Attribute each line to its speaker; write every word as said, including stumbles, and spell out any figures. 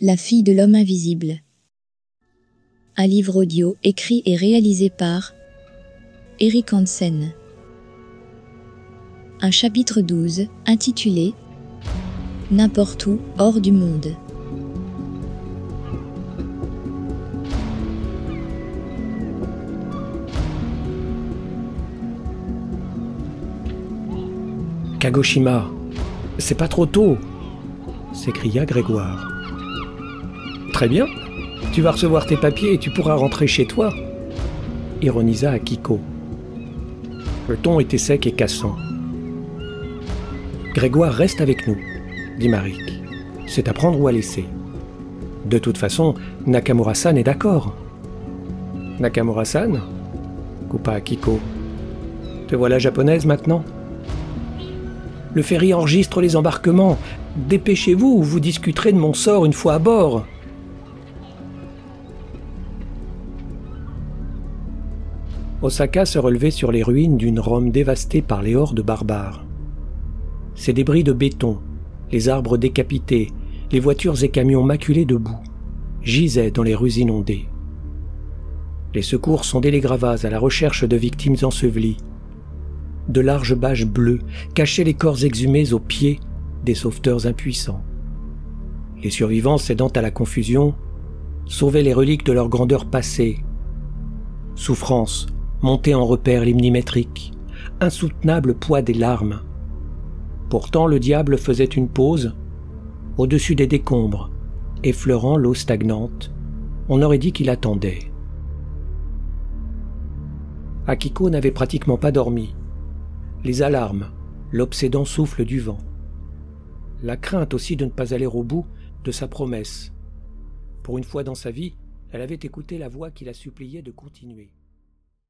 Speaker 1: La fille de l'homme invisible. Un livre audio écrit et réalisé par Eric Hansen. Un chapitre douze, intitulé N'importe où, hors du monde.
Speaker 2: Kagoshima, c'est pas trop tôt, s'écria Grégoire. Très bien, tu vas recevoir tes papiers et tu pourras rentrer chez toi, ironisa Akiko. Le ton était sec et cassant. Grégoire reste avec nous, dit Marik. C'est à prendre ou à laisser. De toute façon, Nakamura-san est d'accord. Nakamura-san ? Coupa Akiko. Te voilà japonaise maintenant ? Le ferry enregistre les embarquements. Dépêchez-vous ou vous discuterez de mon sort une fois à bord. Osaka se relevait sur les ruines d'une Rome dévastée par les hordes barbares. Ces débris de béton, les arbres décapités, les voitures et camions maculés de boue, gisaient dans les rues inondées. Les secours sondaient les gravats à la recherche de victimes ensevelies. De larges bâches bleues cachaient les corps exhumés aux pieds des sauveteurs impuissants. Les survivants, cédant à la confusion, sauvaient les reliques de leur grandeur passée. Souffrance, montée en repères limnimétriques, insoutenable poids des larmes. Pourtant, le diable faisait une pause, au-dessus des décombres, effleurant l'eau stagnante. On aurait dit qu'il attendait. Akiko n'avait pratiquement pas dormi. Les alarmes, l'obsédant souffle du vent. La crainte aussi de ne pas aller au bout de sa promesse. Pour une fois dans sa vie, elle avait écouté la voix qui la suppliait de continuer.